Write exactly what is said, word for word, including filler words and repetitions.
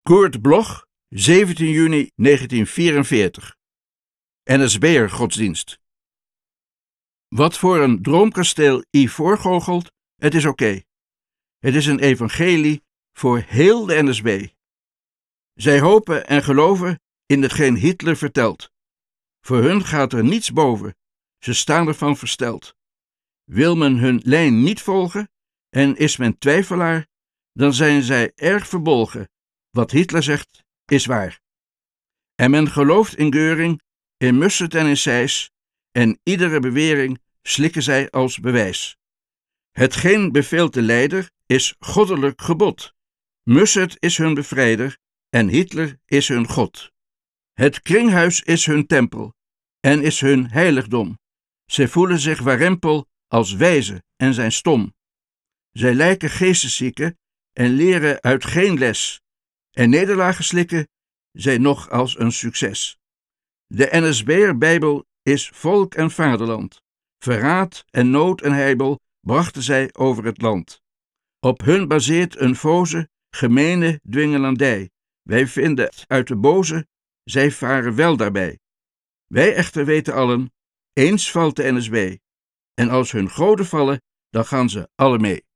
Koert Bloch, zeventien juni negentien vierenveertig. N S B'er godsdienst. Wat voor een droomkasteel I voorgoochelt, het is oké. Okay. Het is een evangelie voor heel de N S B. Zij hopen en geloven in hetgeen Hitler vertelt. Voor hun gaat er niets boven, ze staan ervan versteld. Wil men hun lijn niet volgen en is men twijfelaar, dan zijn zij erg verbolgen. Wat Hitler zegt is waar. En men gelooft in Göring, in Mussert en in Sijs, en iedere bewering slikken zij als bewijs. Hetgeen beveelt de leider is goddelijk gebod. Mussert is hun bevrijder en Hitler is hun God. Het kringhuis is hun tempel en is hun heiligdom. Zij voelen zich warempel als wijze en zijn stom. Zij lijken geesteszieken en leren uit geen les. En nederlagen slikken zij nog als een succes. De N S B'er Bijbel is volk en vaderland. Verraad en nood en heibel brachten zij over het land. Op hun baseert een voze, gemene dwingelandij. Wij vinden het uit de boze, zij varen wel daarbij. Wij echter weten allen, eens valt de N S B. En als hun goden vallen, dan gaan ze alle mee.